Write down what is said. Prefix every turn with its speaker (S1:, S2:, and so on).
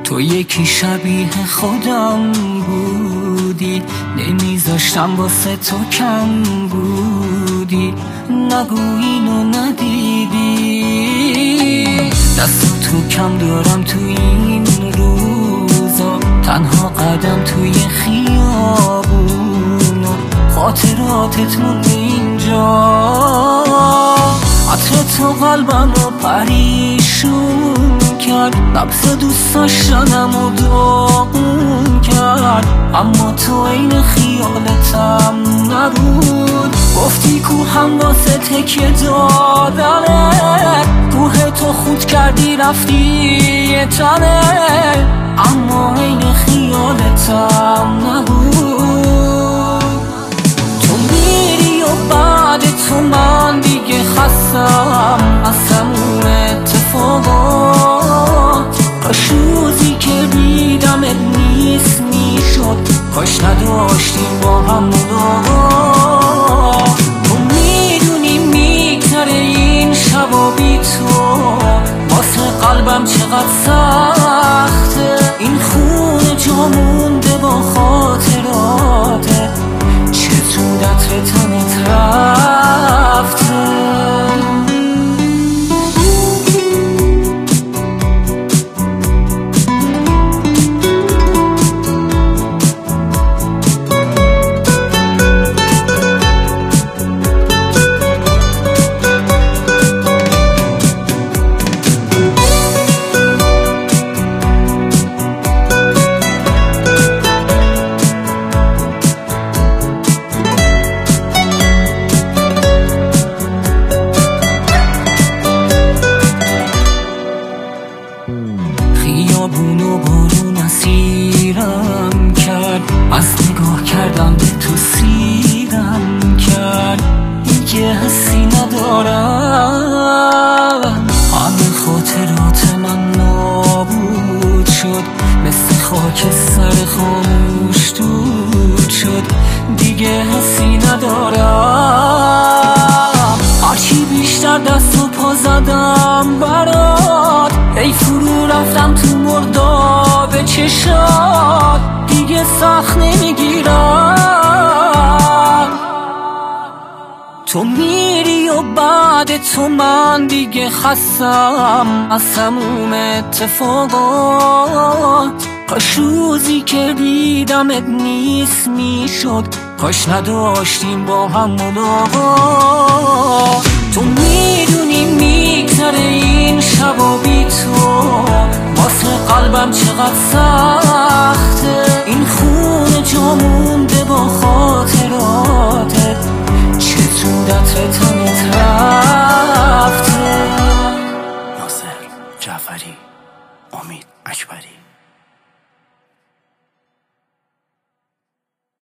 S1: تو یکی شبیه خودم بودی، نمیذاشتم واسه تو کم بودی. نگو اینو ندیدی، دست تو کم دارم تو این روزا، تنها قدم توی خیابون و خاطراتت مونده اینجا. عطر تو قلبم رو پریشون کرد، نبض دوست داشتنم رو داغون کرد، اما تو این خیالتم نبود. گفتی کوهم واسه تکیه دادنه، کوه تو خود کردی رفتی یه تنه، اما این خیالتم نبود. تو میری و بعد تو من دیگه خستم از تموم اتفاقات. کاش روزی که دیدمت نیست میشد، کاش نداشتیم با هم ملاقات. تو میدونی میگذره این شبا بی تو، واسه قلبم چقدر سخته. این خونه جا مونده با خاطراته، چطور عطر تنت رفته. خیابون و بارون اسیرم کرد، از نگاه کردم به تو سیرم کرد. دیگه حسی ندارم، همه خاطرات من نابود شد، مثل خاک سر خاموش دود شد. دیگه حسی ندارم، هرچی بیشتر دست و پا زدم برات، ای فرو رفتم تو مرداب چشات. دیگه سخت نمیگیرم، تو میری و بعد تو من دیگه خستم از تموم اتفاقات. کاش روزی که دیدمت نیست میشد، کاش نداشتیم با هم ملاقات. تو میدونی میگذره این شبا بی تو، واسه قلبم چقدر سخته. این خونه جا مونده با خاطراتت، چطور عطر تنت رفته.
S2: ناصر جعفری، امید اکبری.